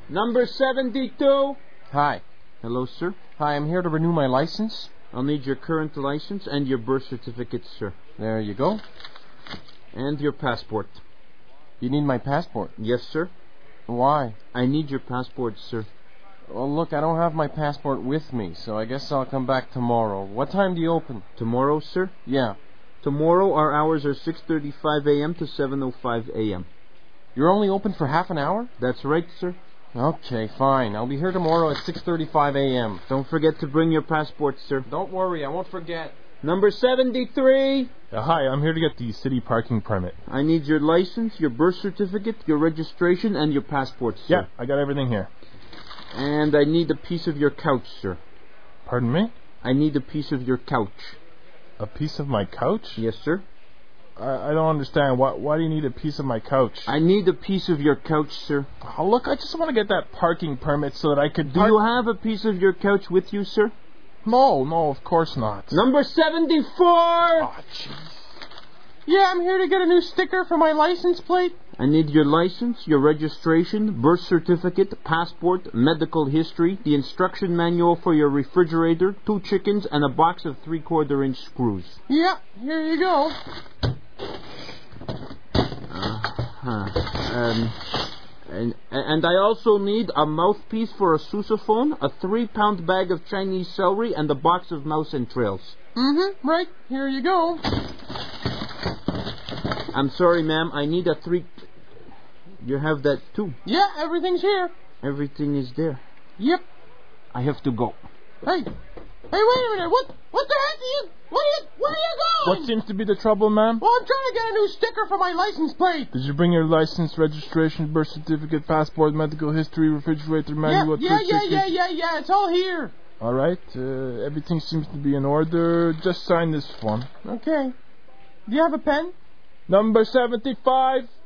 Number 72. Hi. Hello, sir. Hi, I'm here to renew my license. I'll need your current license and your birth certificate, sir. There you go. And your passport. You need my passport? Yes, sir. Why? I need your passport, sir. Well, look, I don't have my passport with me, so I guess I'll come back tomorrow. What time do you open? Tomorrow, sir? Yeah. Tomorrow our hours are 6:35 a.m. to 7:05 a.m. You're only open for half an hour? That's right, sir. Okay, fine. I'll be here tomorrow at 6:35 a.m. Don't forget to bring your passport, sir. Don't worry, I won't forget. Number 73. Hi, I'm here to get the city parking permit. I need your license, your birth certificate, your registration, and your passport, sir. Yeah, I got everything here. And I need a piece of your couch, sir. Pardon me? I need a piece of your couch. A piece of my couch? Yes, sir. I don't understand. Why do you need a piece of my couch? I need a piece of your couch, sir. Oh, look, I just want to get that parking permit so that I could... Do you have a piece of your couch with you, sir? No, of course not. Number 74! Oh, jeez. Yeah, I'm here to get a new sticker for my license plate. I need your license, your registration, birth certificate, passport, medical history, the instruction manual for your refrigerator, 2 chickens, and a box of 3/4-inch screws. Yeah, here you go. And I also need a mouthpiece for a sousaphone, a 3-pound bag of Chinese celery, and a box of mouse entrails. Right, here you go. I'm sorry, ma'am, I need a 3... You have that too? Yeah, everything's here. Everything is there. Yep. I have to go. Hey, wait a minute. What the heck are you... Where are you going? What seems to be the trouble, ma'am? Well, I'm trying to get a new sticker for my license plate. Did you bring your license, registration, birth certificate, passport, medical history, refrigerator, manual? Yeah. It's all here. All right. Everything seems to be in order. Just sign this one. Okay. Do you have a pen? Number 75.